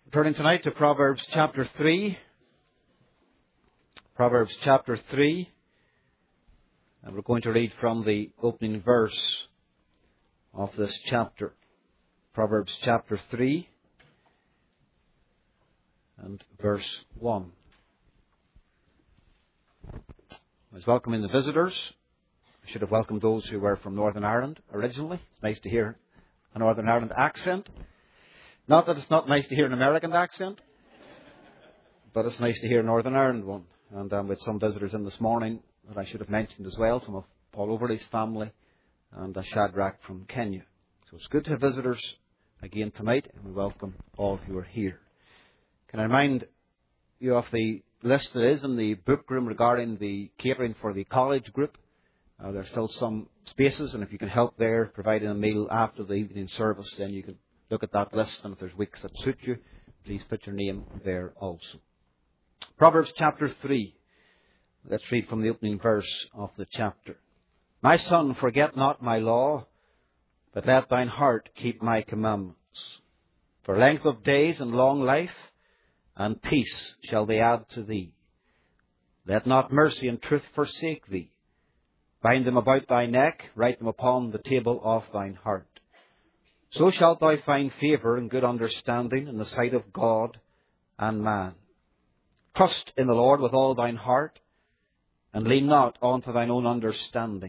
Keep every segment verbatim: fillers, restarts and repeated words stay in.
Turning tonight to Proverbs chapter three. Proverbs chapter three. And we're going to read from the opening verse of this chapter. Proverbs chapter three and verse one. I was welcoming the visitors. I should have welcomed those who were from Northern Ireland originally. It's nice to hear a Northern Ireland accent. Not that it's not nice to hear an American accent, but it's nice to hear a Northern Ireland one. And um, with some visitors in this morning that I should have mentioned as well, some of Paul Overly's family and uh, Shadrach from Kenya. So it's good to have visitors again tonight, and we welcome all who are here. Can I remind you of the list that is in the book room regarding the catering for the college group? Uh, there are still some spaces, and if you can help there, providing a meal after the evening service, then you can look at that list, and if there's weeks that suit you, please put your name there also. Proverbs chapter three. Let's read from the opening verse of the chapter. My son, forget not my law, but let thine heart keep my commandments. For length of days and long life and peace shall they add to thee. Let not mercy and truth forsake thee. Bind them about thy neck, write them upon the table of thine heart. So shalt thou find favour and good understanding in the sight of God and man. Trust in the Lord with all thine heart, and lean not unto thine own understanding.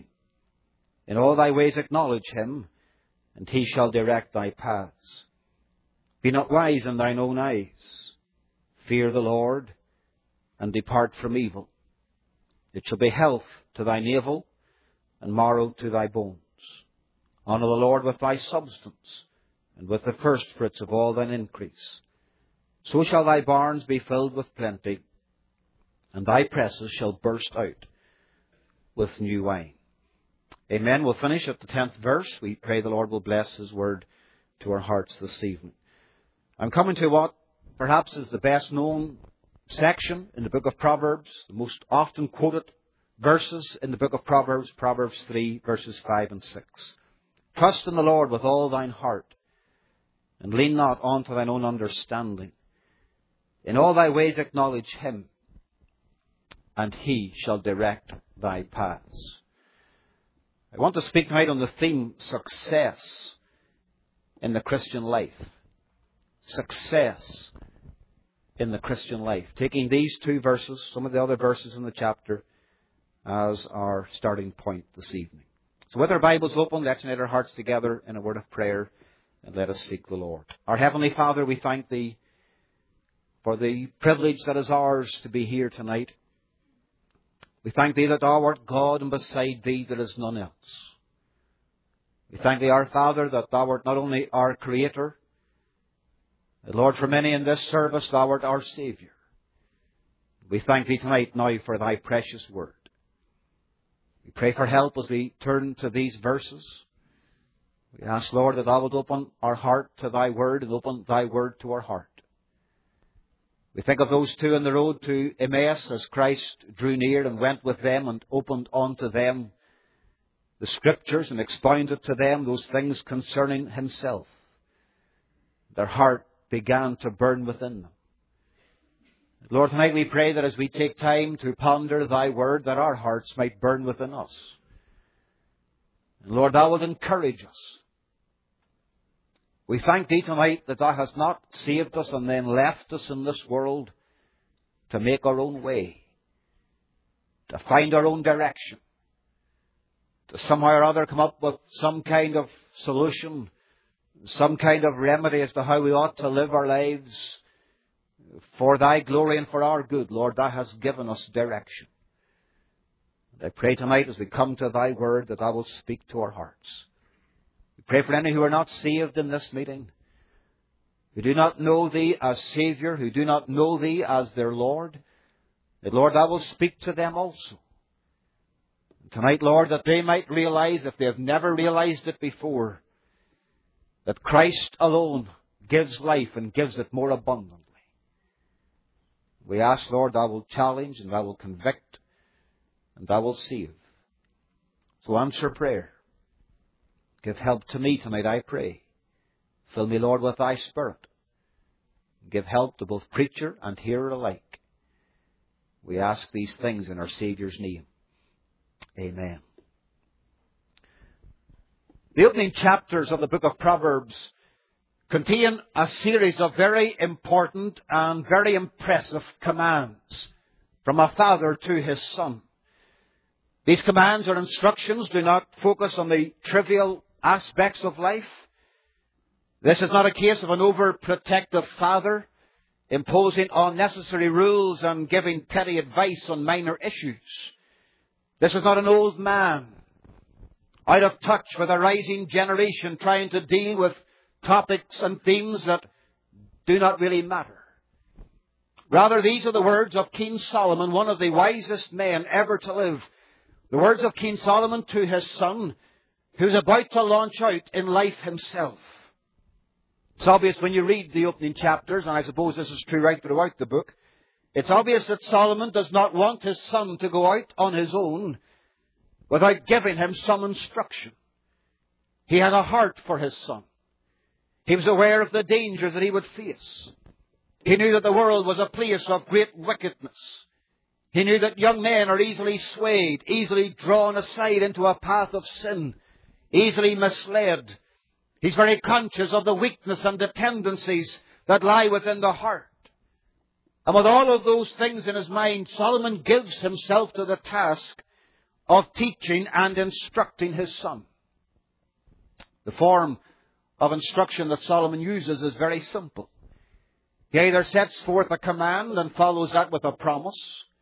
In all thy ways acknowledge him, and he shall direct thy paths. Be not wise in thine own eyes. Fear the Lord, and depart from evil. It shall be health to thy navel, and marrow to thy bones. Honour the Lord with thy substance, and with the first fruits of all thine increase. So shall thy barns be filled with plenty, and thy presses shall burst out with new wine. Amen. We'll finish at the tenth verse. We pray the Lord will bless his word to our hearts this evening. I'm coming to what perhaps is the best known section in the book of Proverbs, the most often quoted verses in the book of Proverbs, Proverbs three, verses five and six. Trust in the Lord with all thine heart, and lean not unto thine own understanding. In all thy ways acknowledge him, and he shall direct thy paths. I want to speak tonight on the theme, success in the Christian life. Success in the Christian life. Taking these two verses, some of the other verses in the chapter, as our starting point this evening. So with our Bibles open, let's knit our hearts together in a word of prayer, and let us seek the Lord. Our Heavenly Father, we thank thee for the privilege that is ours to be here tonight. We thank thee that thou art God, and beside thee there is none else. We thank thee, our Father, that thou art not only our Creator, but Lord, for many in this service thou art our Saviour. We thank thee tonight now for thy precious word. We pray for help as we turn to these verses. We ask, Lord, that thou wilt open our heart to thy word and open thy word to our heart. We think of those two on the road to Emmaus as Christ drew near and went with them and opened unto them the Scriptures and expounded to them those things concerning himself. Their heart began to burn within them. Lord, tonight we pray that as we take time to ponder thy word, that our hearts might burn within us. And Lord, thou wilt encourage us. We thank thee tonight that thou hast not saved us and then left us in this world to make our own way, to find our own direction, to somehow or other come up with some kind of solution, some kind of remedy as to how we ought to live our lives. For thy glory and for our good, Lord, thou hast given us direction. And I pray tonight as we come to thy word that thou wilt speak to our hearts. We pray for any who are not saved in this meeting, who do not know thee as Saviour, who do not know thee as their Lord, that, Lord, thou wilt speak to them also. And tonight, Lord, that they might realize, if they have never realized it before, that Christ alone gives life and gives it more abundantly. We ask, Lord, thou wilt challenge and thou wilt convict and thou wilt save. So answer prayer. Give help to me tonight, I pray. Fill me, Lord, with thy Spirit. Give help to both preacher and hearer alike. We ask these things in our Saviour's name. Amen. The opening chapters of the book of Proverbs contain a series of very important and very impressive commands from a father to his son. These commands or instructions do not focus on the trivial aspects of life. This is not a case of an overprotective father imposing unnecessary rules and giving petty advice on minor issues. This is not an old man out of touch with a rising generation trying to deal with topics and themes that do not really matter. Rather, these are the words of King Solomon, one of the wisest men ever to live. The words of King Solomon to his son, who's about to launch out in life himself. It's obvious when you read the opening chapters, and I suppose this is true right throughout the book, it's obvious that Solomon does not want his son to go out on his own without giving him some instruction. He had a heart for his son. He was aware of the dangers that he would face. He knew that the world was a place of great wickedness. He knew that young men are easily swayed, easily drawn aside into a path of sin, easily misled. He's very conscious of the weakness and the tendencies that lie within the heart. And with all of those things in his mind, Solomon gives himself to the task of teaching and instructing his son. The form of instruction that Solomon uses is very simple. He either sets forth a command and follows that with a promise,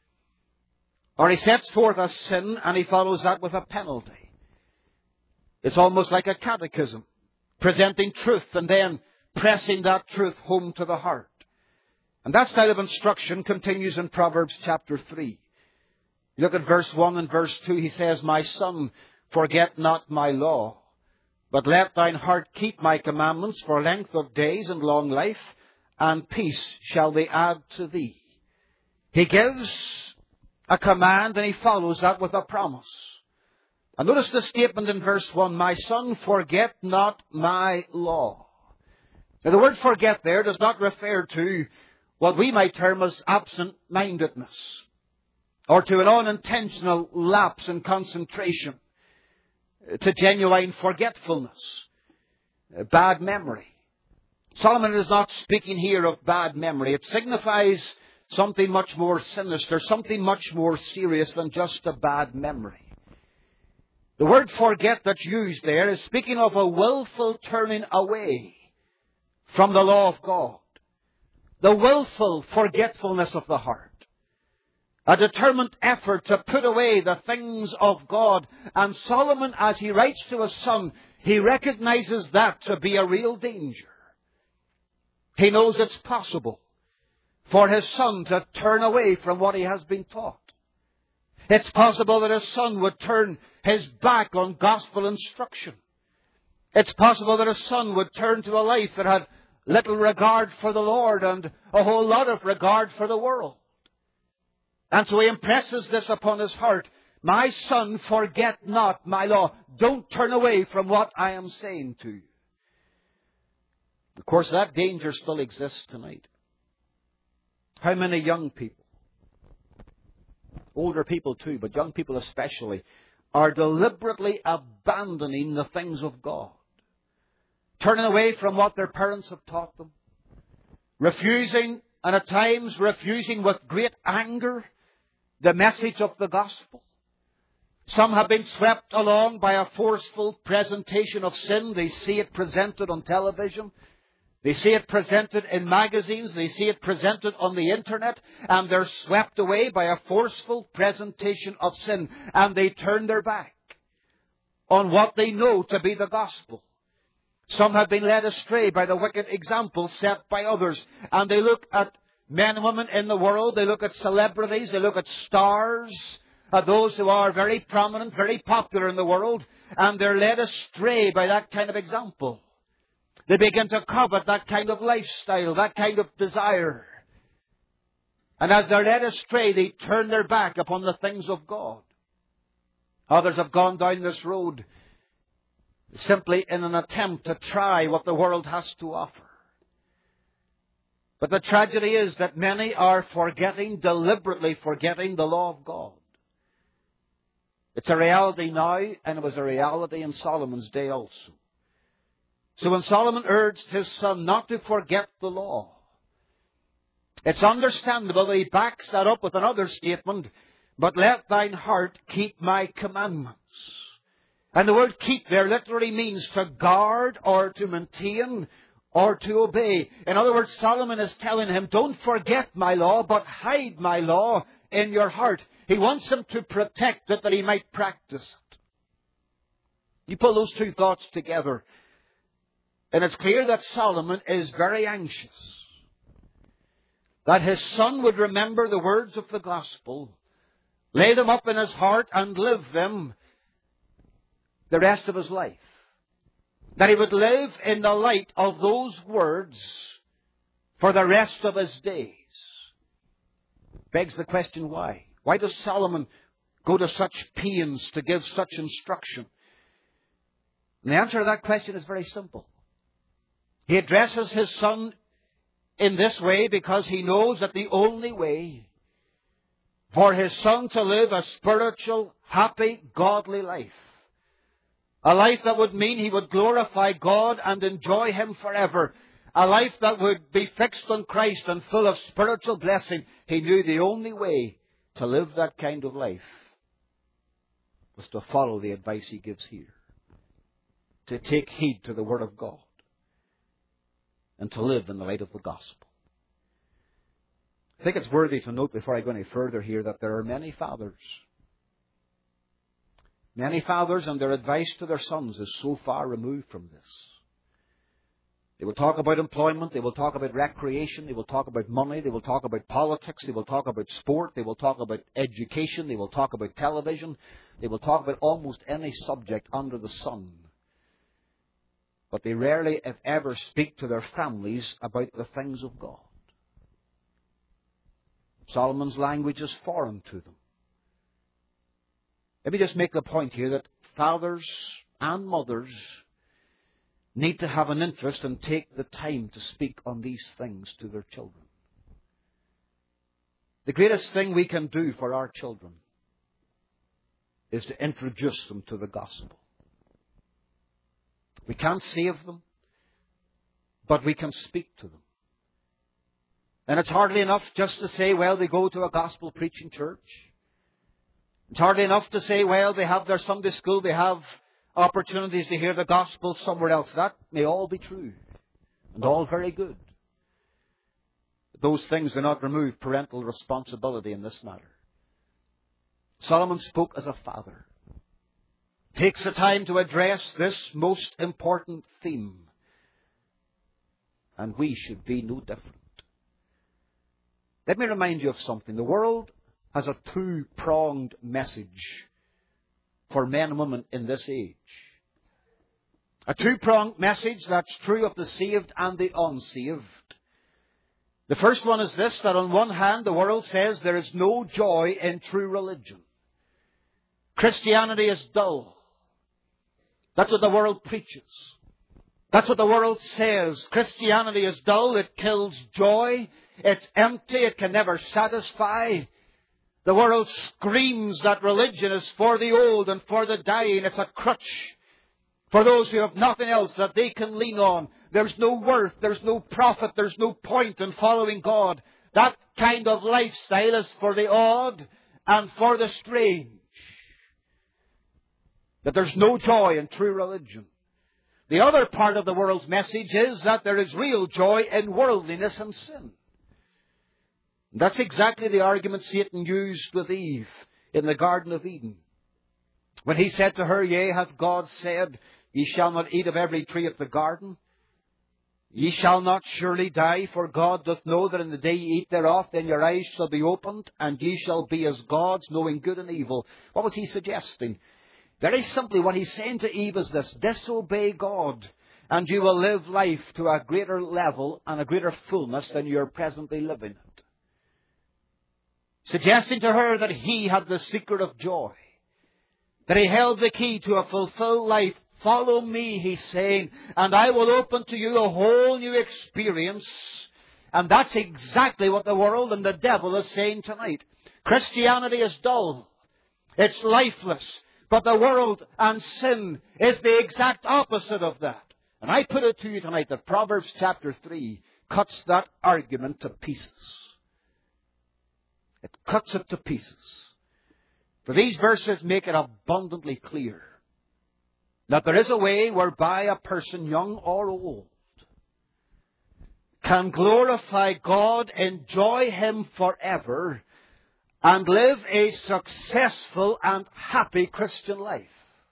or he sets forth a sin and he follows that with a penalty. It's almost like a catechism, presenting truth and then pressing that truth home to the heart. And that style of instruction continues in Proverbs chapter three. Look at verse one and verse two. He says, "My son, forget not my law, but let thine heart keep my commandments, for length of days and long life, and peace shall they add to thee." He gives a command and he follows that with a promise. And notice the statement in verse one, "My son, forget not my law." Now the word forget there does not refer to what we might term as absent-mindedness, or to an unintentional lapse in concentration, to genuine forgetfulness, bad memory. Solomon is not speaking here of bad memory. It signifies something much more sinister, something much more serious than just a bad memory. The word forget that's used there is speaking of a willful turning away from the law of God. The willful forgetfulness of the heart. A determined effort to put away the things of God. And Solomon, as he writes to his son, he recognizes that to be a real danger. He knows it's possible for his son to turn away from what he has been taught. It's possible that his son would turn his back on gospel instruction. It's possible that his son would turn to a life that had little regard for the Lord and a whole lot of regard for the world. And so he impresses this upon his heart. "My son, forget not my law." Don't turn away from what I am saying to you. Of course, that danger still exists tonight. How many young people, older people too, but young people especially, are deliberately abandoning the things of God, turning away from what their parents have taught them, refusing, and at times refusing with great anger, the message of the gospel. Some have been swept along by a forceful presentation of sin. They see it presented on television. They see it presented in magazines. They see it presented on the internet. And they're swept away by a forceful presentation of sin. And they turn their back on what they know to be the gospel. Some have been led astray by the wicked example set by others. And they look at men and women in the world. They look at celebrities. They look at stars. At those who are very prominent, very popular in the world. And they're led astray by that kind of example. They begin to covet that kind of lifestyle, that kind of desire. And as they're led astray, they turn their back upon the things of God. Others have gone down this road simply in an attempt to try what the world has to offer. But the tragedy is that many are forgetting, deliberately forgetting the law of God. It's a reality now, and it was a reality in Solomon's day also. So when Solomon urged his son not to forget the law, it's understandable that he backs that up with another statement, but let thine heart keep my commandments. And the word keep there literally means to guard or to maintain or to obey. In other words, Solomon is telling him, don't forget my law, but hide my law in your heart. He wants him to protect it that he might practice it. You pull those two thoughts together, and it's clear that Solomon is very anxious that his son would remember the words of the gospel, lay them up in his heart, and live them the rest of his life. That he would live in the light of those words for the rest of his days. Begs the question, why? Why does Solomon go to such pains to give such instruction? And the answer to that question is very simple. He addresses his son in this way because he knows that the only way for his son to live a spiritual, happy, godly life, a life that would mean he would glorify God and enjoy Him forever, a life that would be fixed on Christ and full of spiritual blessing, he knew the only way to live that kind of life was to follow the advice he gives here, to take heed to the Word of God, and to live in the light of the gospel. I think it's worthy to note before I go any further here that there are many fathers. Many fathers, and their advice to their sons is so far removed from this. They will talk about employment, they will talk about recreation, they will talk about money, they will talk about politics, they will talk about sport, they will talk about education, they will talk about television, they will talk about almost any subject under the sun. But they rarely, if ever, speak to their families about the things of God. Solomon's language is foreign to them. Let me just make the point here that fathers and mothers need to have an interest and take the time to speak on these things to their children. The greatest thing we can do for our children is to introduce them to the gospel. We can't save them, but we can speak to them. And it's hardly enough just to say, well, they go to a gospel preaching church. It's hardly enough to say, well, they have their Sunday school, they have opportunities to hear the gospel somewhere else. That may all be true and all very good. But those things do not remove parental responsibility in this matter. Solomon spoke as a father. Takes the time to address this most important theme. And we should be no different. Let me remind you of something. The world has a two-pronged message for men and women in this age. A two-pronged message that's true of the saved and the unsaved. The first one is this, that on one hand the world says there is no joy in true religion. Christianity is dull. That's what the world preaches. That's what the world says. Christianity is dull. It kills joy. It's empty. It can never satisfy. The world screams that religion is for the old and for the dying. It's a crutch for those who have nothing else that they can lean on. There's no worth. There's no profit. There's no point in following God. That kind of lifestyle is for the odd and for the strange. That there's no joy in true religion. The other part of the world's message is that there is real joy in worldliness and sin. And that's exactly the argument Satan used with Eve in the Garden of Eden. When he said to her, yea, hath God said, ye shall not eat of every tree of the garden? Ye shall not surely die, for God doth know that in the day ye eat thereof, then your eyes shall be opened, and ye shall be as gods, knowing good and evil. What was he suggesting? Very simply, what he's saying to Eve is this: disobey God, and you will live life to a greater level and a greater fullness than you're presently living it. Suggesting to her that he had the secret of joy, that he held the key to a fulfilled life. Follow me, he's saying, and I will open to you a whole new experience, And that's exactly what the world and the devil is saying tonight. Christianity is dull. It's lifeless. But the world and sin is the exact opposite of that. And I put it to you tonight that Proverbs chapter three cuts that argument to pieces. It cuts it to pieces. For these verses make it abundantly clear that there is a way whereby a person, young or old, can glorify God, enjoy Him forever, and live a successful and happy Christian life.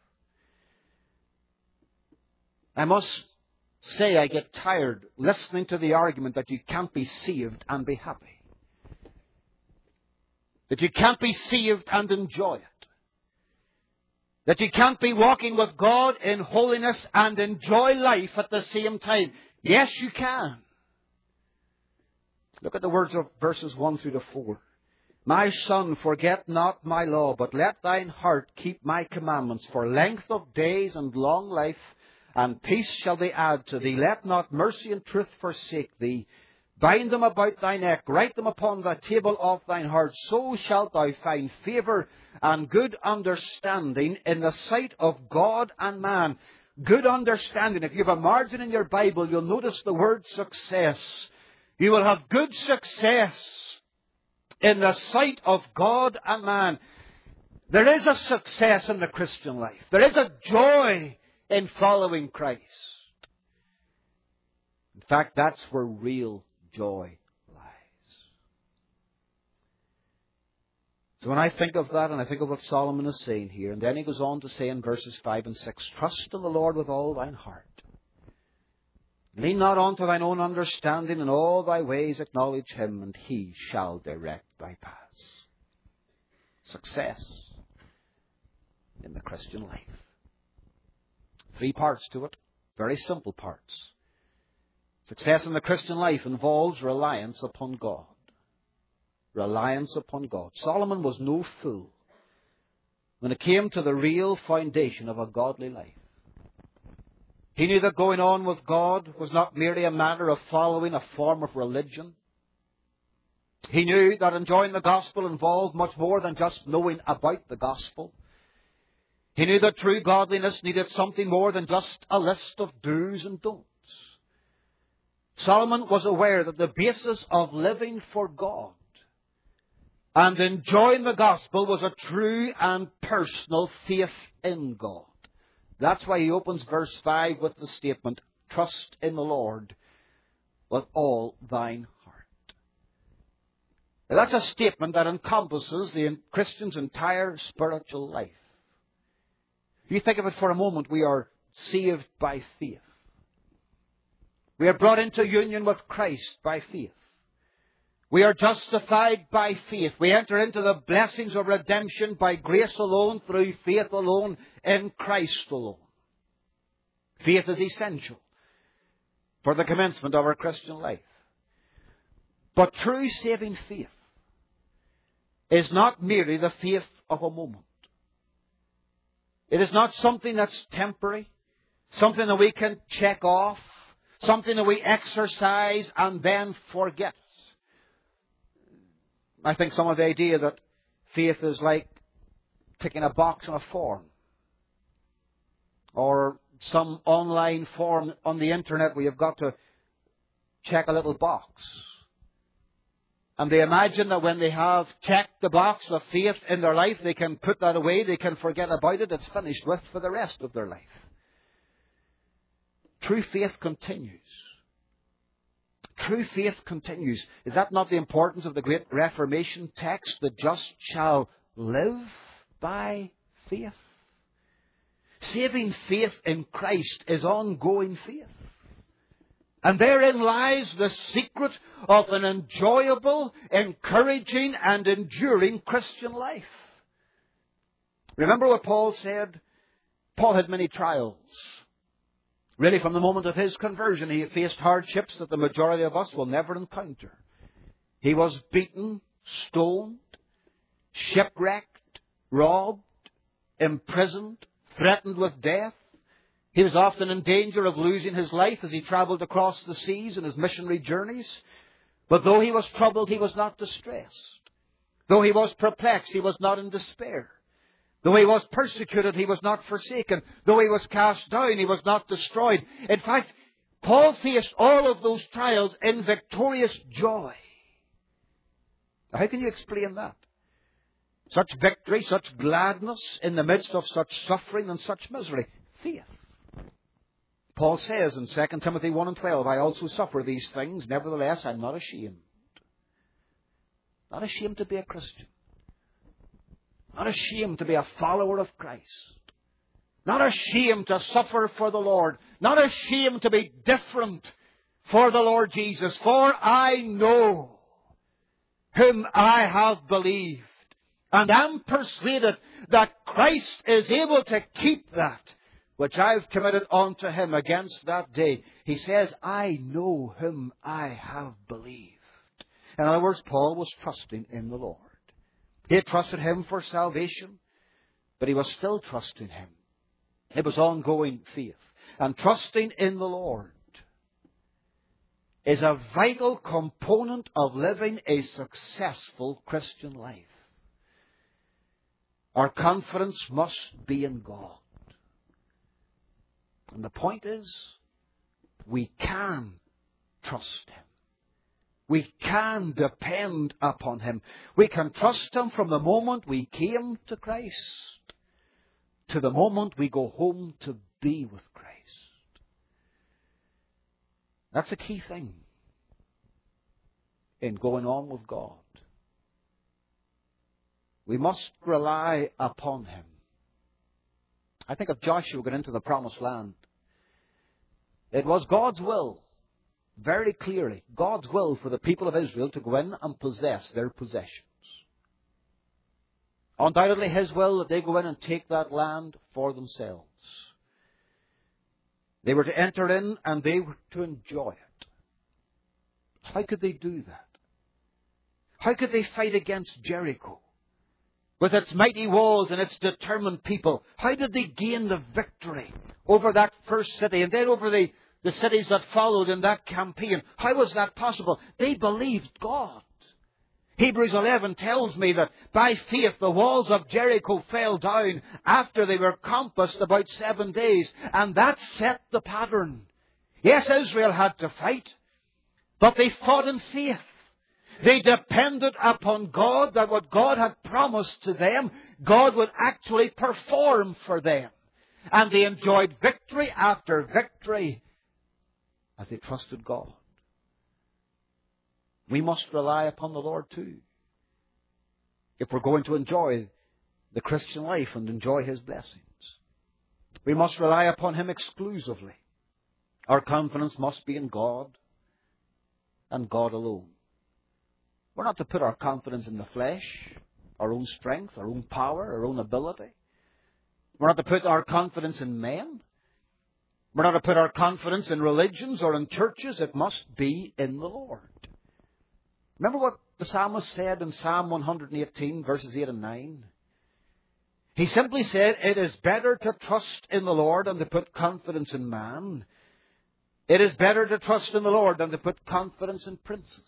I must say I get tired listening to the argument that you can't be saved and be happy. That you can't be saved and enjoy it. That you can't be walking with God in holiness and enjoy life at the same time. Yes, you can. Look at the words of verses one through to four. My son, forget not my law, but let thine heart keep my commandments. For length of days and long life and peace shall they add to thee. Let not mercy and truth forsake thee. Bind them about thy neck, write them upon the table of thine heart. So shalt thou find favour and good understanding in the sight of God and man. Good understanding. If you have a margin in your Bible, you'll notice the word success. You will have good success in the sight of God and man. There is a success in the Christian life. There is a joy in following Christ. In fact, that's where real joy lies. So when I think of that, and I think of what Solomon is saying here, and then he goes on to say in verses five and six, trust in the Lord with all thine heart. Lean not unto thine own understanding, in all thy ways acknowledge Him, and He shall direct thy paths. Success in the Christian life. Three parts to it, very simple parts. Success in the Christian life involves reliance upon God. Reliance upon God. Solomon was no fool when it came to the real foundation of a godly life. He knew that going on with God was not merely a matter of following a form of religion. He knew that enjoying the gospel involved much more than just knowing about the gospel. He knew that true godliness needed something more than just a list of do's and don'ts. Solomon was aware that the basis of living for God and enjoying the gospel was a true and personal faith in God. That's why he opens verse five with the statement, trust in the Lord with all thine heart. Now, that's a statement that encompasses the Christian's entire spiritual life. If you think of it for a moment, we are saved by faith. We are brought into union with Christ by faith. We are justified by faith. We enter into the blessings of redemption by grace alone, through faith alone, in Christ alone. Faith is essential for the commencement of our Christian life. But true saving faith is not merely the faith of a moment. It is not something that's temporary, something that we can check off, something that we exercise and then forget. I think some of the idea that faith is like ticking a box on a form, or some online form on the internet where you've got to check a little box. And they imagine that when they have checked the box of faith in their life, they can put that away, they can forget about it, it's finished with for the rest of their life. True faith continues. True faith continues. Is that not the importance of the great Reformation text? The just shall live by faith. Saving faith in Christ is ongoing faith. And therein lies the secret of an enjoyable, encouraging, and enduring Christian life. Remember what Paul said? Paul had many trials. Really, from the moment of his conversion, he faced hardships that the majority of us will never encounter. He was beaten, stoned, shipwrecked, robbed, imprisoned, threatened with death. He was often in danger of losing his life as he traveled across the seas in his missionary journeys. But though he was troubled, he was not distressed. Though he was perplexed, he was not in despair. Though he was persecuted, he was not forsaken. Though he was cast down, he was not destroyed. In fact, Paul faced all of those trials in victorious joy. How can you explain that? Such victory, such gladness in the midst of such suffering and such misery. Faith. Paul says in Second Timothy one and twelve, I also suffer these things, nevertheless I'm not ashamed. Not ashamed to be a Christian. Not ashamed to be a follower of Christ. Not ashamed to suffer for the Lord. Not ashamed to be different for the Lord Jesus. For I know whom I have believed, and am persuaded that Christ is able to keep that which I've committed unto him against that day. He says, I know whom I have believed. In other words, Paul was trusting in the Lord. He had trusted him for salvation, but he was still trusting him. It was ongoing faith. And trusting in the Lord is a vital component of living a successful Christian life. Our confidence must be in God. And the point is, we can trust him. We can depend upon him. We can trust him from the moment we came to Christ to the moment we go home to be with Christ. That's a key thing in going on with God. We must rely upon him. I think of Joshua going into the promised land. It was God's will, very clearly, God's will for the people of Israel to go in and possess their possessions. Undoubtedly his will that they go in and take that land for themselves. They were to enter in and they were to enjoy it. How could they do that? How could they fight against Jericho with its mighty walls and its determined people? How did they gain the victory over that first city and then over the, the cities that followed in that campaign? How was that possible? They believed God. Hebrews eleven tells me that by faith the walls of Jericho fell down after they were compassed about seven days. And that set the pattern. Yes, Israel had to fight, but they fought in faith. They depended upon God, that what God had promised to them, God would actually perform for them. And they enjoyed victory after victory as they trusted God. We must rely upon the Lord too, if we're going to enjoy the Christian life and enjoy his blessings. We must rely upon him exclusively. Our confidence must be in God and God alone. We're not to put our confidence in the flesh, our own strength, our own power, our own ability. We're not to put our confidence in men. We're not to put our confidence in religions or in churches. It must be in the Lord. Remember what the psalmist said in Psalm one hundred eighteen, verses eight and nine? He simply said, it is better to trust in the Lord than to put confidence in man. It is better to trust in the Lord than to put confidence in princes.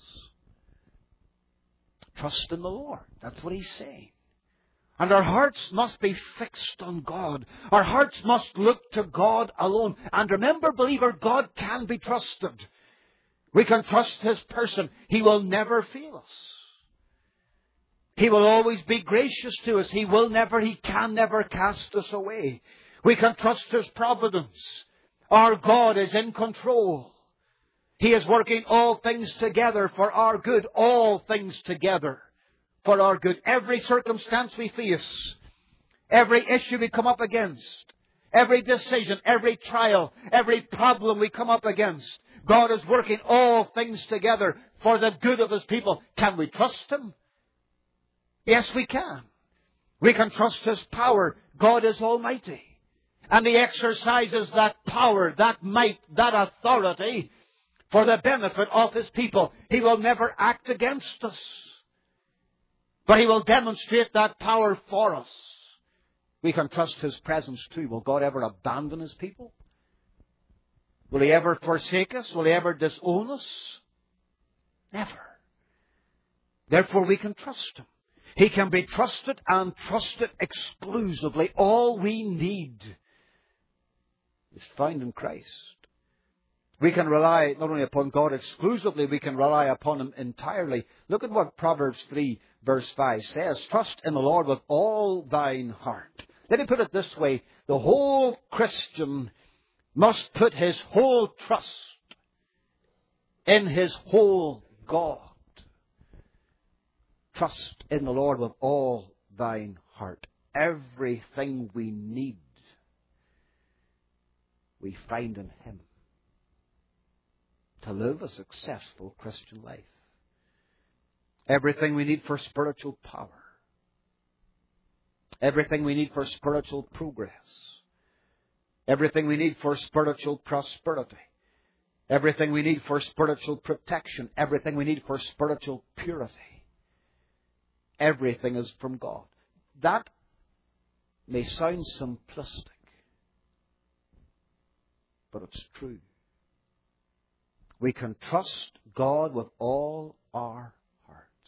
Trust in the Lord. That's what he's saying. And our hearts must be fixed on God. Our hearts must look to God alone. And remember, believer, God can be trusted. We can trust his person. He will never fail us. He will always be gracious to us. He will never, he can never cast us away. We can trust his providence. Our God is in control. He is working all things together for our good. All things together for our good. Every circumstance we face, every issue we come up against, every decision, every trial, every problem we come up against, God is working all things together for the good of his people. Can we trust him? Yes, we can. We can trust his power. God is almighty. And he exercises that power, that might, that authority for the benefit of his people. He will never act against us, but he will demonstrate that power for us. We can trust his presence too. Will God ever abandon his people? Will he ever forsake us? Will he ever disown us? Never. Therefore we can trust Him. He can be trusted and trusted exclusively. All we need is found in Christ. We can rely not only upon God exclusively, we can rely upon Him entirely. Look at what Proverbs three verse five says. Trust in the Lord with all thine heart. Let me put it this way. The whole Christian must put his whole trust in his whole God. Trust in the Lord with all thine heart. Everything we need, we find in Him to live a successful Christian life. Everything we need for spiritual power. Everything we need for spiritual progress. Everything we need for spiritual prosperity. Everything we need for spiritual protection. Everything we need for spiritual purity. Everything is from God. That may sound simplistic, but it's true. We can trust God with all our hearts.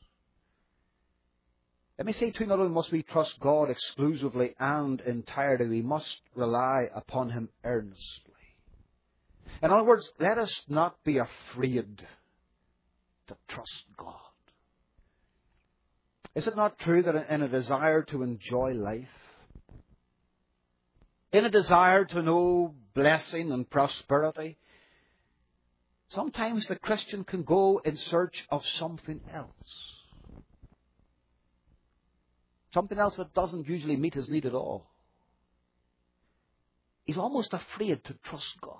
Let me say too, not only must we trust God exclusively and entirely, we must rely upon Him earnestly. In other words, let us not be afraid to trust God. Is it not true that in a desire to enjoy life, in a desire to know blessing and prosperity, sometimes the Christian can go in search of something else? Something else that doesn't usually meet his need at all. He's almost afraid to trust God.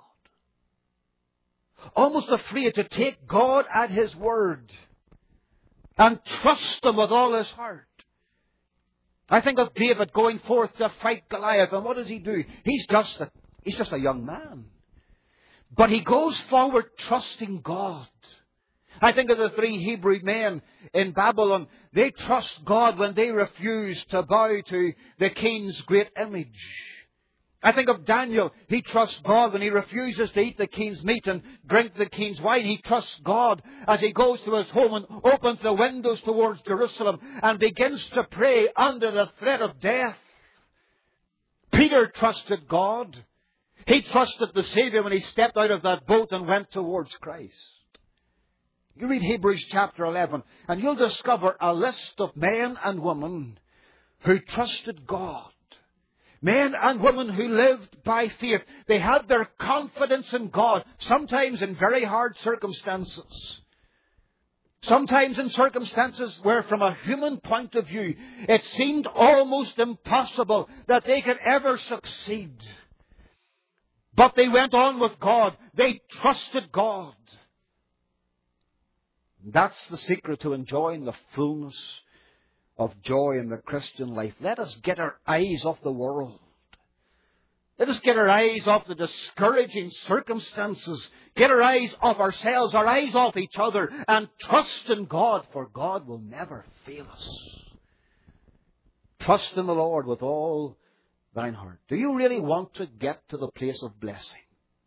Almost afraid to take God at His word and trust Him with all his heart. I think of David going forth to fight Goliath, and what does he do? He's just a, he's just a young man. But he goes forward trusting God. I think of the three Hebrew men in Babylon. They trust God when they refuse to bow to the king's great image. I think of Daniel. He trusts God when he refuses to eat the king's meat and drink the king's wine. He trusts God as he goes to his home and opens the windows towards Jerusalem and begins to pray under the threat of death. Peter trusted God. He trusted the Savior when he stepped out of that boat and went towards Christ. You read Hebrews chapter eleven and you'll discover a list of men and women who trusted God. Men and women who lived by faith. They had their confidence in God, sometimes in very hard circumstances. Sometimes in circumstances where from a human point of view, it seemed almost impossible that they could ever succeed. But they went on with God. They trusted God. That's the secret to enjoying the fullness of joy in the Christian life. Let us get our eyes off the world. Let us get our eyes off the discouraging circumstances. Get our eyes off ourselves, our eyes off each other, and trust in God, for God will never fail us. Trust in the Lord with all thine heart. Do you really want to get to the place of blessing?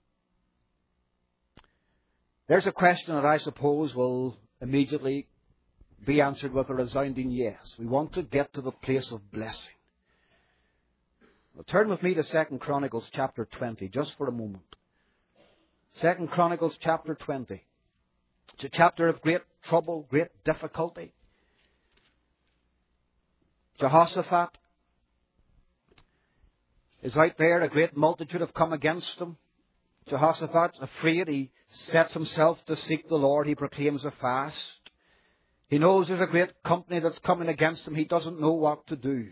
There's a question that I suppose will immediately be answered with a resounding yes. We want to get to the place of blessing. Well, turn with me to Second Chronicles chapter twenty, just for a moment. Second Chronicles chapter twenty. It's a chapter of great trouble, great difficulty. Jehoshaphat is out there. A great multitude have come against him. Jehoshaphat's afraid. He sets himself to seek the Lord. He proclaims a fast. He knows there's a great company that's coming against him. He doesn't know what to do.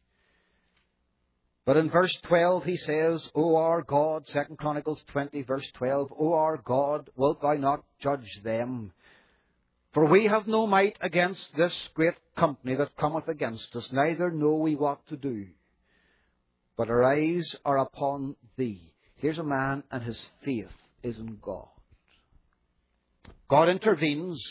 But in verse twelve he says, O our God, Second Chronicles twenty, verse twelve, O our God, wilt thou not judge them? For we have no might against this great company that cometh against us, neither know we what to do. But our eyes are upon thee. Here's a man and his faith is in God. God intervenes.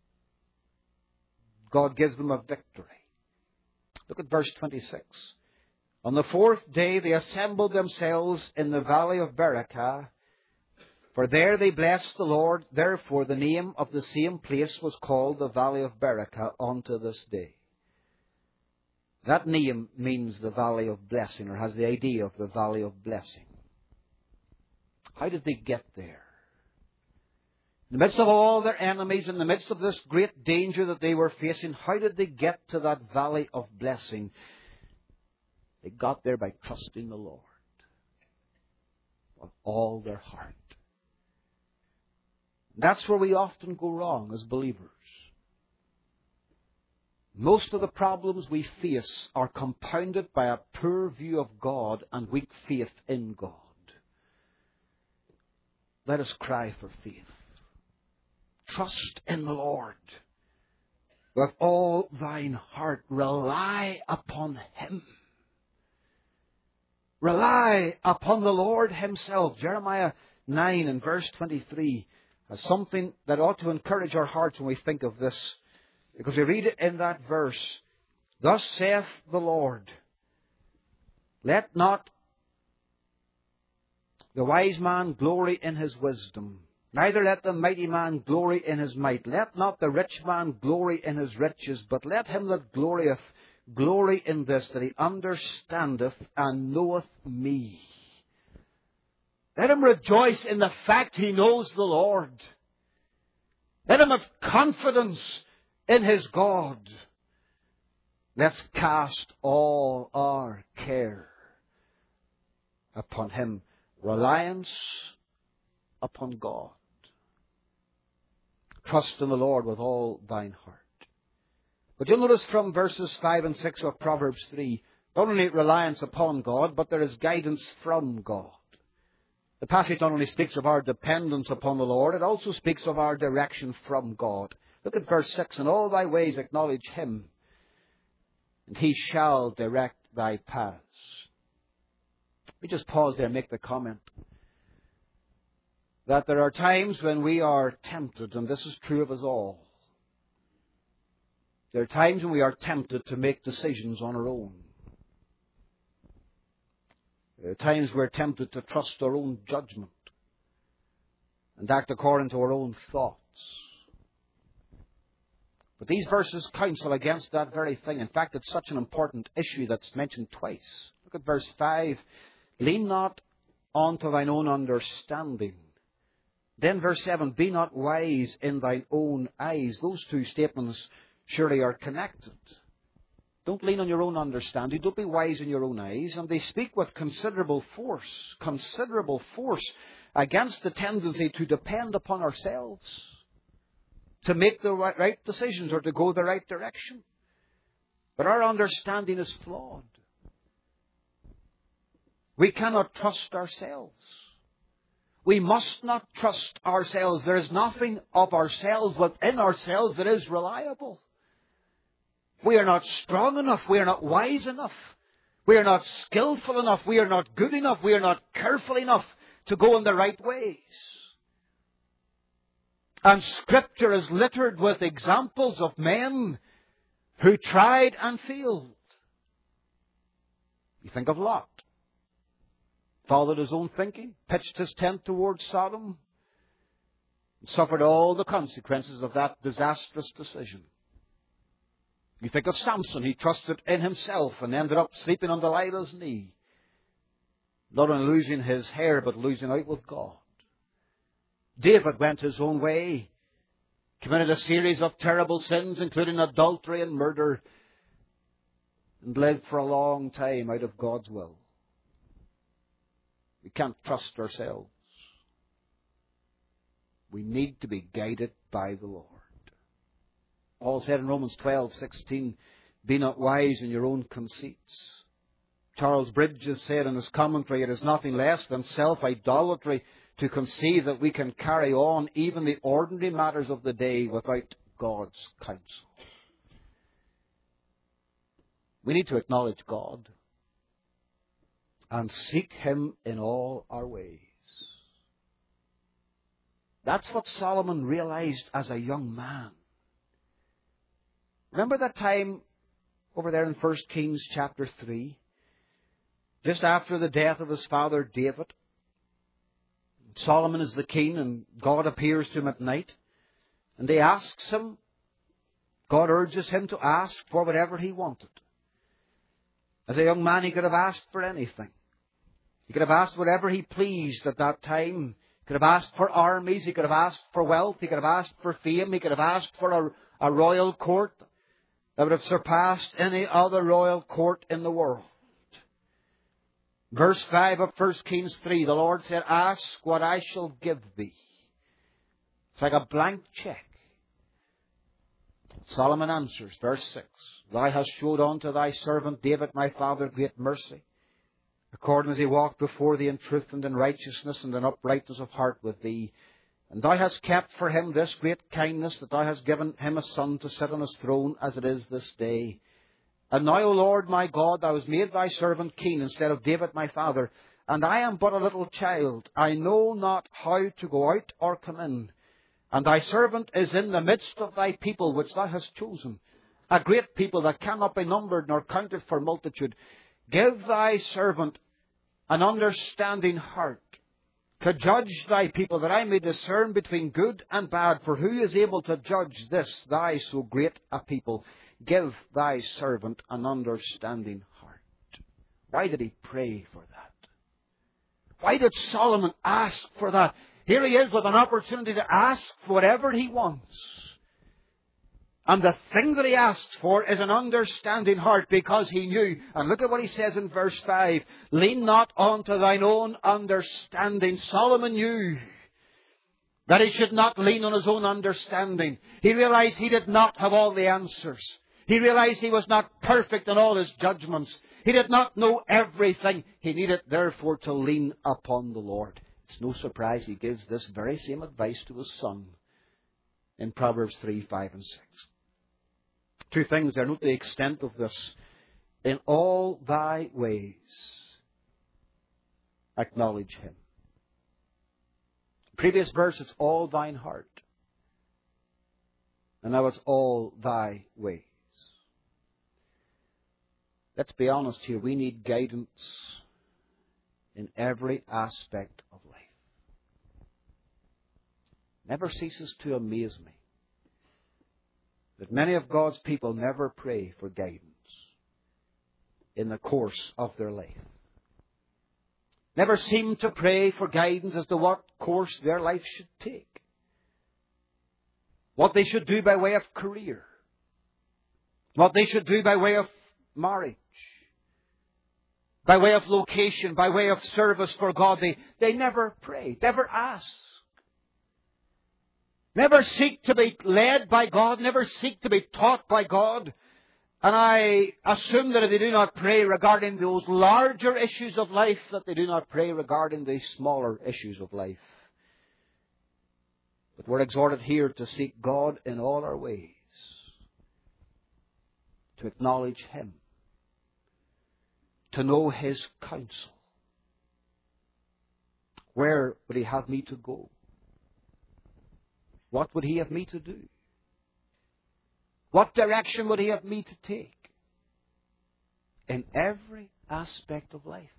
God gives them a victory. Look at verse twenty-six. On the fourth day they assembled themselves in the valley of Berakah, For there they blessed the Lord. Therefore the name of the same place was called the Valley of Berachah unto this day. That name means the Valley of Blessing, or has the idea of the Valley of Blessing. How did they get there? In the midst of all their enemies, in the midst of this great danger that they were facing, how did they get to that Valley of Blessing? They got there by trusting the Lord with all their heart. That's where we often go wrong as believers. Most of the problems we face are compounded by a poor view of God and weak faith in God. Let us cry for faith. Trust in the Lord with all thine heart. Rely upon Him. Rely upon the Lord Himself. Jeremiah nine and verse twenty-three has something that ought to encourage our hearts when we think of this. Because we read it in that verse. Thus saith the Lord, let not the wise man glory in his wisdom, neither let the mighty man glory in his might. Let not the rich man glory in his riches, but let him that glorieth glory in this, that he understandeth and knoweth me. Let him rejoice in the fact he knows the Lord. Let him have confidence in his God. Let's cast all our care upon Him. Reliance upon God. Trust in the Lord with all thine heart. But you'll notice from verses five and six of Proverbs three, not only reliance upon God, but there is guidance from God. The passage not only speaks of our dependence upon the Lord, it also speaks of our direction from God. Look at verse six. In all thy ways acknowledge Him, and He shall direct thy paths. Let me just pause there and make the comment that there are times when we are tempted, and this is true of us all. There are times when we are tempted to make decisions on our own. There are times we're tempted to trust our own judgment and act according to our own thoughts. But these verses counsel against that very thing. In fact, it's such an important issue that's mentioned twice. Look at verse five. Lean not unto thine own understanding. Then verse seven. Be not wise in thine own eyes. Those two statements surely are connected. Don't lean on your own understanding. Don't be wise in your own eyes. And they speak with considerable force, considerable force against the tendency to depend upon ourselves, to make the right decisions or to go the right direction. But our understanding is flawed. We cannot trust ourselves. We must not trust ourselves. There is nothing of ourselves within ourselves that is reliable. We are not strong enough. We are not wise enough. We are not skillful enough. We are not good enough. We are not careful enough to go in the right ways. And Scripture is littered with examples of men who tried and failed. You think of Lot. Followed his own thinking, pitched his tent towards Sodom, and suffered all the consequences of that disastrous decision. You think of Samson. He trusted in himself and ended up sleeping on Delilah's knee. Not only losing his hair, but losing out with God. David went his own way, committed a series of terrible sins, including adultery and murder, and lived for a long time out of God's will. We can't trust ourselves. We need to be guided by the Lord. Paul said in Romans twelve sixteen, be not wise in your own conceits. Charles Bridges said in his commentary, it is nothing less than self-idolatry to conceive that we can carry on even the ordinary matters of the day without God's counsel. We need to acknowledge God and seek Him in all our ways. That's what Solomon realized as a young man. Remember that time over there in First Kings chapter three? Just after the death of his father David. Solomon is the king, and God appears to him at night. And he asks him, God urges him to ask for whatever he wanted. As a young man, he could have asked for anything. He could have asked whatever he pleased at that time. He could have asked for armies. He could have asked for wealth. He could have asked for fame. He could have asked for a, a royal court that would have surpassed any other royal court in the world. Verse five of First Kings three, the Lord said, ask what I shall give thee. It's like a blank check. Solomon answers, verse six, Thou hast showed unto thy servant David my father great mercy, according as he walked before thee in truth and in righteousness and in uprightness of heart with thee. And thou hast kept for him this great kindness, that thou hast given him a son to sit on his throne as it is this day. And now, O Lord my God, thou hast made thy servant king instead of David my father, and I am but a little child. I know not how to go out or come in. And thy servant is in the midst of thy people which thou hast chosen, a great people that cannot be numbered nor counted for multitude. Give thy servant an understanding heart to judge thy people, that I may discern between good and bad. For who is able to judge this, thy so great a people? Give thy servant an understanding heart. Why did he pray for that? Why did Solomon ask for that? Here he is with an opportunity to ask for whatever he wants. And the thing that he asks for is an understanding heart, because he knew. And look at what he says in verse five. Lean not unto thine own understanding. Solomon knew that he should not lean on his own understanding. He realized he did not have all the answers. He realized he was not perfect in all his judgments. He did not know everything. He needed, therefore, to lean upon the Lord. It's no surprise he gives this very same advice to his son in Proverbs three, five, and six. Two things there. Note the extent of this. In all thy ways, acknowledge him. Previous verse, it's all thine heart. And now it's all thy ways. Let's be honest here. We need guidance in every aspect of life. Never ceases to amaze me that many of God's people never pray for guidance in the course of their life. Never seem to pray for guidance as to what course their life should take. What they should do by way of career. What they should do by way of marriage. By way of location, by way of service for God. They, they never pray, never ask. Never seek to be led by God, never seek to be taught by God. And I assume that if they do not pray regarding those larger issues of life, that they do not pray regarding the smaller issues of life. But we're exhorted here to seek God in all our ways, to acknowledge him, to know his counsel. Where would he have me to go? What would he have me to do? What direction would he have me to take? In every aspect of life.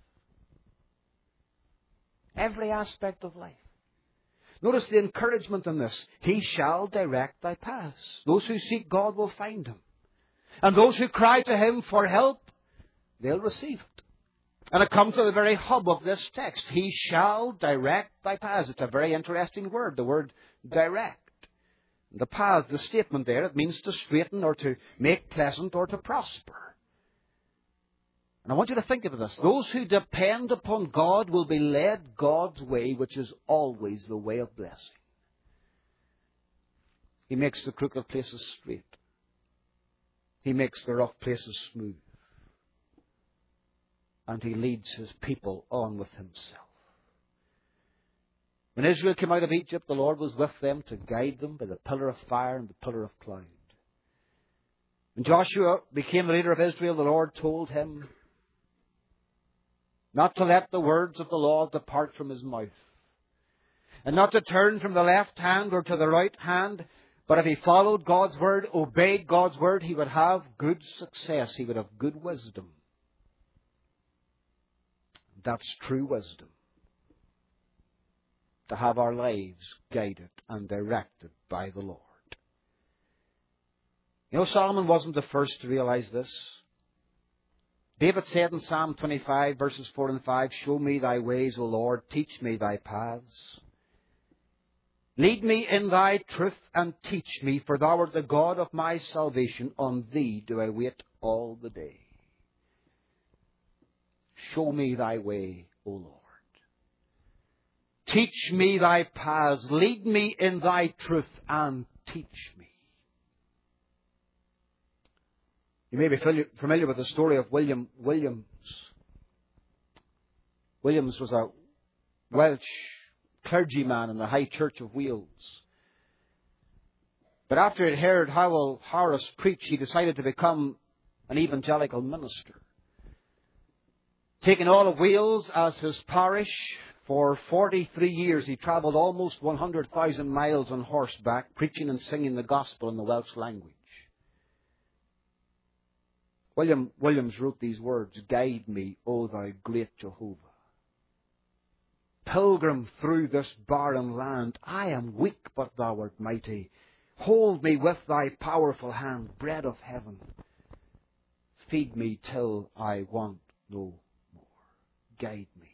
Every aspect of life. Notice the encouragement in this. He shall direct thy paths. Those who seek God will find him. And those who cry to him for help, they'll receive it. And it comes to the very hub of this text. He shall direct thy paths. It's a very interesting word, the word direct. The path, the statement there, it means to straighten or to make pleasant or to prosper. And I want you to think of this. Those who depend upon God will be led God's way, which is always the way of blessing. He makes the crooked places straight. He makes the rough places smooth. And he leads his people on with himself. When Israel came out of Egypt, the Lord was with them to guide them by the pillar of fire and the pillar of cloud. When Joshua became the leader of Israel, the Lord told him not to let the words of the law depart from his mouth, and not to turn from the left hand or to the right hand, but if he followed God's word, obeyed God's word, he would have good success. He would have good wisdom. That's true wisdom. to have our lives guided and directed by the Lord. You know, Solomon wasn't the first to realize this. David said in Psalm twenty-five, verses four and five, "Show me thy ways, O Lord, teach me thy paths. Lead me in thy truth and teach me, for thou art the God of my salvation. On thee do I wait all the day. Show me thy way, O Lord. Teach me thy paths. Lead me in thy truth and teach me." You may be familiar with the story of William Williams. Williams was a Welsh clergyman in the High Church of Wales. But after he had heard Howell Harris preach, he decided to become an evangelical minister. Taking all of Wales as his parish, for forty-three years he travelled almost one hundred thousand miles on horseback, preaching and singing the gospel in the Welsh language. William Williams wrote these words, "Guide me, O thou great Jehovah. Pilgrim through this barren land, I am weak, but thou art mighty. Hold me with thy powerful hand, bread of heaven. Feed me till I want no more. Guide me.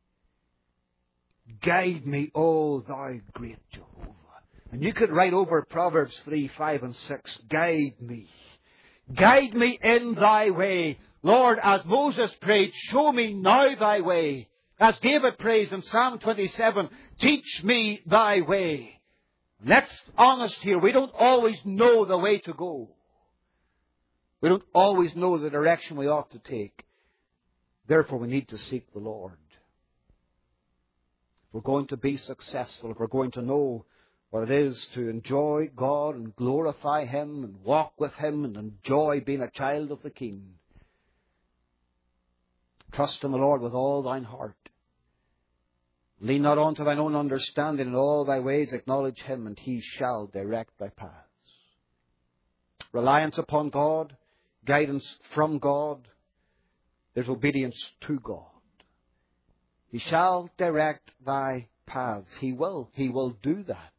Guide me, O thou great Jehovah." And you could write over Proverbs three, five and six, "Guide me. Guide me in thy way." Lord, as Moses prayed, "Show me now thy way." As David prays in Psalm twenty-seven, "Teach me thy way." Let's be honest here. We don't always know the way to go. We don't always know the direction we ought to take. Therefore, we need to seek the Lord. If we're going to be successful, if we're going to know what it is to enjoy God and glorify Him and walk with Him and enjoy being a child of the King, trust in the Lord with all thine heart. Lean not on to thine own understanding. In all thy ways acknowledge Him, and He shall direct thy paths. Reliance upon God, guidance from God, there's obedience to God. He shall direct thy paths. He will. He will do that.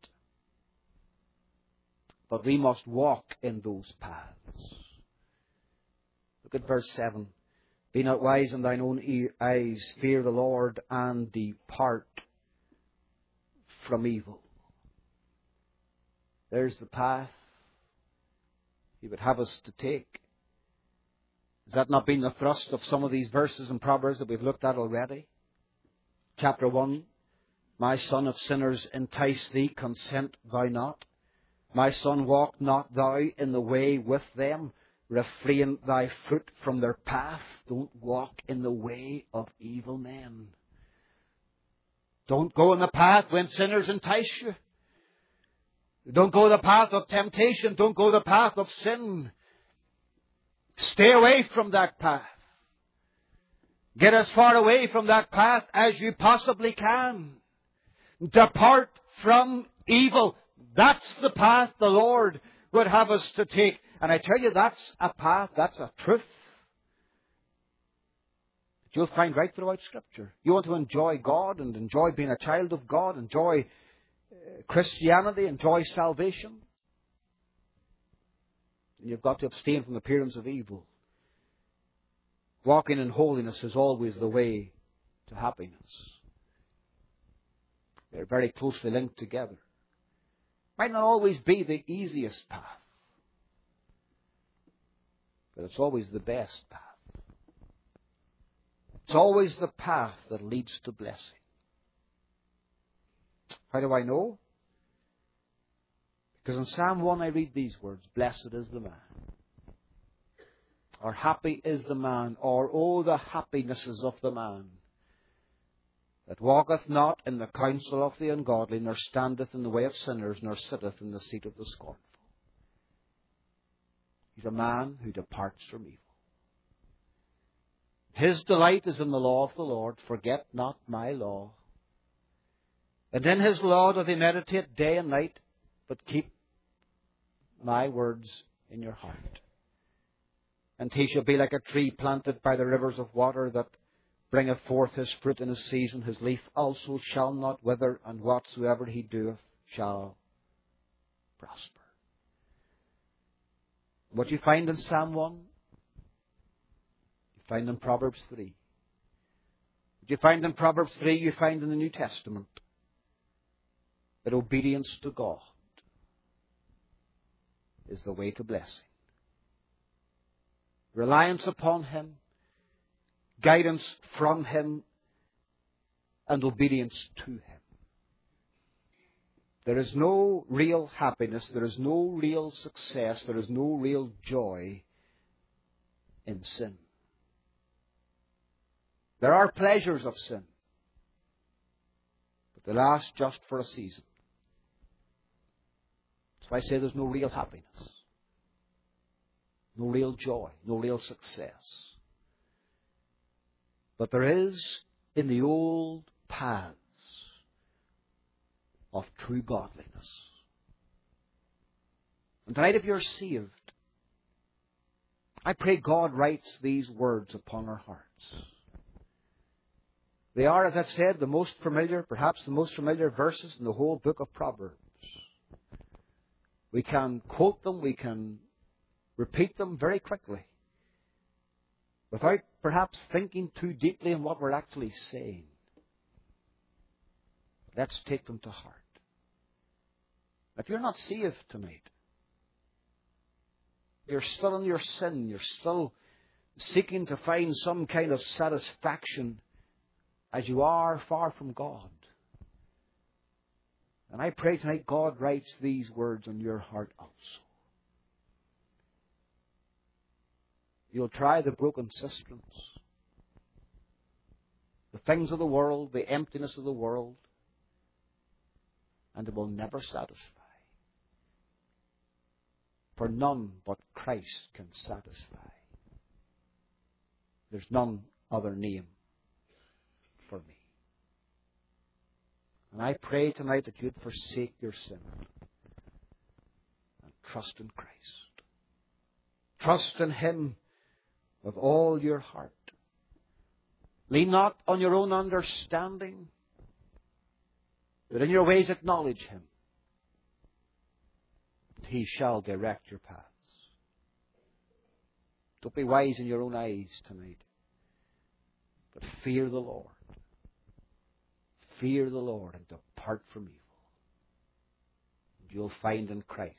But we must walk in those paths. Look at verse seven. "Be not wise in thine own eyes. Fear the Lord and depart from evil." There's the path He would have us to take. Has that not been the thrust of some of these verses in Proverbs that we've looked at already? Chapter one, "My son, if sinners entice thee, consent thou not. My son, walk not thou in the way with them. Refrain thy foot from their path." Don't walk in the way of evil men. Don't go in the path when sinners entice you. Don't go the path of temptation. Don't go the path of sin. Stay away from that path. Get as far away from that path as you possibly can. Depart from evil. That's the path the Lord would have us to take. And I tell you, that's a path, that's a truth that you'll find right throughout Scripture. You want to enjoy God and enjoy being a child of God, enjoy Christianity, enjoy salvation. And you've got to abstain from the appearance of evil. Walking in holiness is always the way to happiness. They're very closely linked together. Might not always be the easiest path, but it's always the best path. It's always the path that leads to blessing. How do I know? Because in Psalm one I read these words, "Blessed is the man," or "Happy is the man," or "Oh, the happinesses of the man that walketh not in the counsel of the ungodly, nor standeth in the way of sinners, nor sitteth in the seat of the scornful." He's a man who departs from evil. "His delight is in the law of the Lord. Forget not my law. And in His law doth he meditate day and night. But keep my words in your heart. And he shall be like a tree planted by the rivers of water, that bringeth forth his fruit in his season. His leaf also shall not wither, and whatsoever he doeth shall prosper. What you find in Psalm one, you find in Proverbs three. What you find in Proverbs three, you find in the New Testament. That obedience to God is the way to blessing. Reliance upon Him, guidance from Him, and obedience to Him. There is no real happiness, there is no real success, there is no real joy in sin. There are pleasures of sin, but they last just for a season. That's why I say there's no real happiness, no real joy, no real success. But there is in the old paths of true godliness. And tonight, if you're saved, I pray God writes these words upon our hearts. They are, as I've said, the most familiar, perhaps the most familiar verses in the whole book of Proverbs. We can quote them, we can repeat them very quickly, without perhaps thinking too deeply in what we're actually saying. Let's take them to heart. If you're not saved tonight, you're still in your sin, you're still seeking to find some kind of satisfaction as you are far from God. And I pray tonight God writes these words on your heart also. You'll try the broken cisterns, the things of the world, the emptiness of the world, and it will never satisfy. For none but Christ can satisfy. There's none other name for me. And I pray tonight that you'd forsake your sin and trust in Christ. Trust in Him with all your heart. Lean not on your own understanding, but in your ways acknowledge Him. He shall direct your paths. Don't be wise in your own eyes tonight, but fear the Lord. Fear the Lord and depart from evil. And you'll find in Christ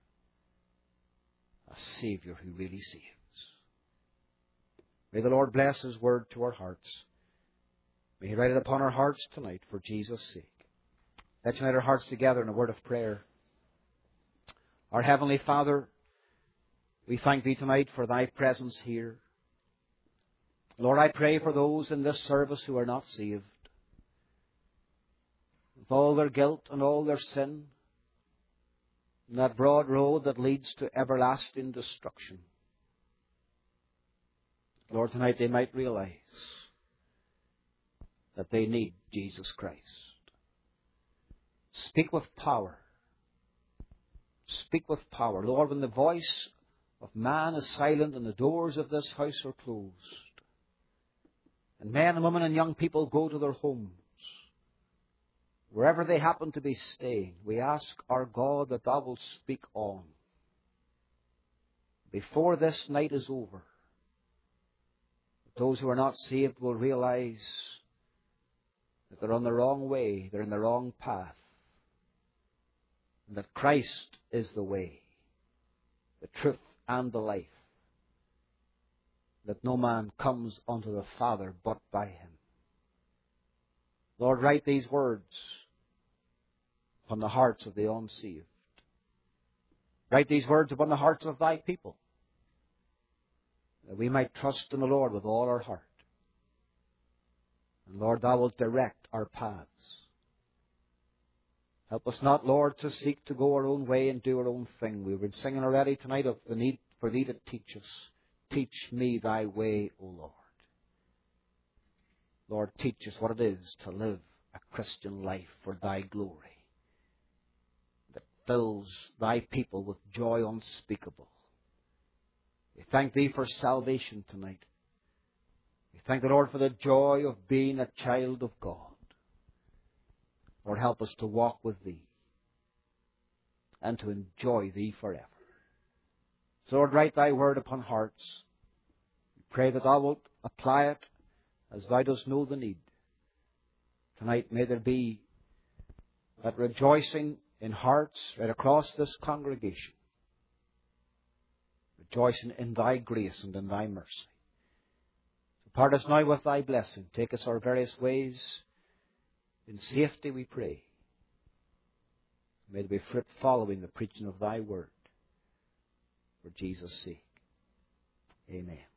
a Savior who really saves. May the Lord bless His word to our hearts. May He write it upon our hearts tonight for Jesus' sake. Let's unite our hearts together in a word of prayer. Our Heavenly Father, we thank Thee tonight for Thy presence here. Lord, I pray for those in this service who are not saved. With all their guilt and all their sin, and that broad road that leads to everlasting destruction. Lord, tonight they might realize that they need Jesus Christ. Speak with power. Speak with power. Lord, when the voice of man is silent and the doors of this house are closed, and men and women and young people go to their homes, wherever they happen to be staying, we ask our God that Thou wilt speak on. Before this night is over, those who are not saved will realize that they're on the wrong way, they're in the wrong path, and that Christ is the way, the truth, and the life, that no man comes unto the Father but by Him. Lord, write these words upon the hearts of the unsaved. Write these words upon the hearts of Thy people, that we might trust in the Lord with all our heart. And Lord, Thou wilt direct our paths. Help us not, Lord, to seek to go our own way and do our own thing. We've been singing already tonight of the need for Thee to teach us. Teach me Thy way, O Lord. Lord, teach us what it is to live a Christian life for Thy glory, that fills Thy people with joy unspeakable. We thank Thee for salvation tonight. We We thank the Lord for the joy of being a child of God. Lord, help us to walk with Thee and to enjoy Thee forever. So, Lord, write Thy word upon hearts. We pray that Thou wilt apply it as Thou dost know the need. Tonight may there be that rejoicing in hearts right across this congregation, rejoicing in Thy grace and in Thy mercy. So part us now with Thy blessing. Take us our various ways. In safety we pray. May there be fruit following the preaching of Thy word. For Jesus' sake. Amen.